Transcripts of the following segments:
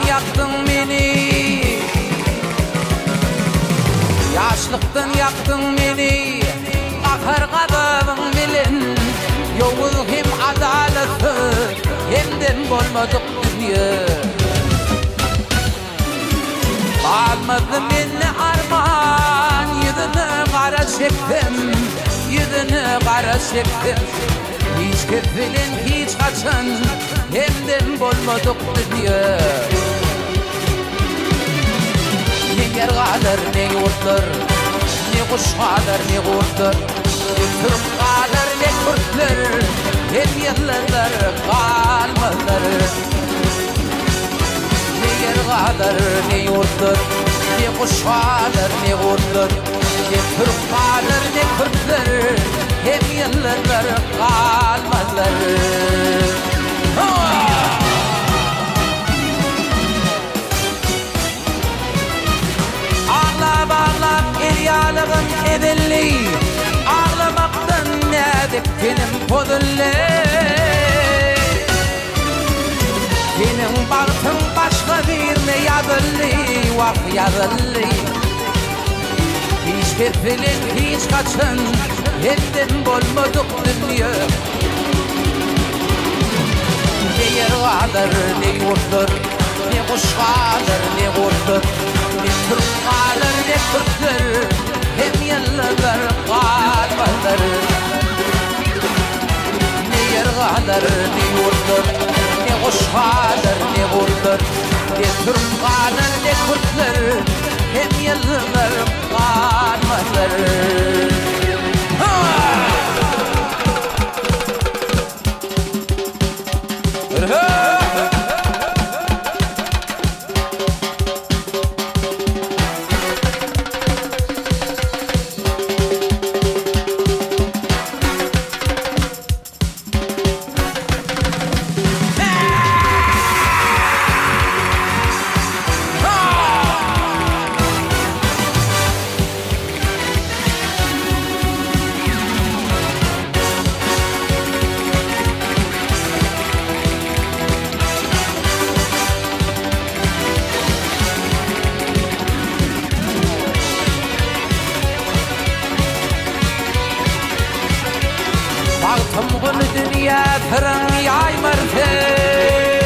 yaktın beni, yaşlıktan yaktın beni. Akar kadavın bilin, yolun hem adaletı, hemden bolmadık dünya. Almadı beni arman, yüzünü kara çektim, yüzünü kara çektim. Hiç kefilin hiç kaçan, hemden bolmadık dünya. Ne yer kalır ne yurtlar, ne kuş kalır ne kurtlar, ne Türk kalır ne Kürtler, hem yerler kalmalar. Ne yer kalır ne yurtlar, ne kuş kalır ne kurtlar, ne Türk kalır ne Kürtler, hem yerler kalmalar. Ağlap ağlap eryalığım edilli, ağlamaktan nedik benim podulli. Benim baktım başka birine yazılli, vah yazılli. Hiç kefilin hiç kaçın, hepten bolmadık dünya. Ne yer kalır ne yurtlar, ne kuş kalır ne kurtlar, ne Türk kalır ne Kürtler, hem yerler kalmalar. Ne yer kalır ne yurtlar, ne kuş kalır ne kurtlar, ne Türk kalır ne Kürtler, hem yerler kalmalar. Baktım bunu dünya tırın yaymarken,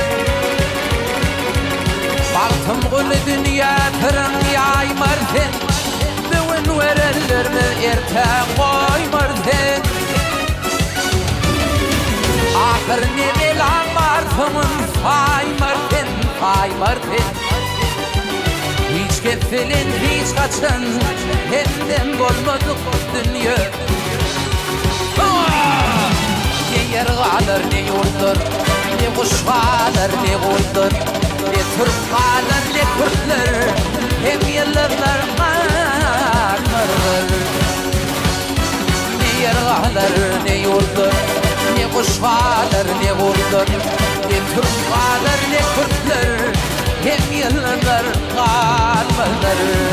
baktım bunu dünya tırın yaymarken, düğün verenlerimi erte koymarken. Ahır ne belan vartımın faymarken, faymarken. Hiç kefilin hiç kaçın, hemden bolmadık dünya. Ne yer kalır ne yurtlar, ne kuş kalır ne kurtlar, ne Türk kalır ne Kürtler, hem yerler kalmalar. Ne yer kalır ne yurtlar, ne kuş kalır ne kurtlar, ne Türk kalır ne Kürtler, hem yerler kalmalar.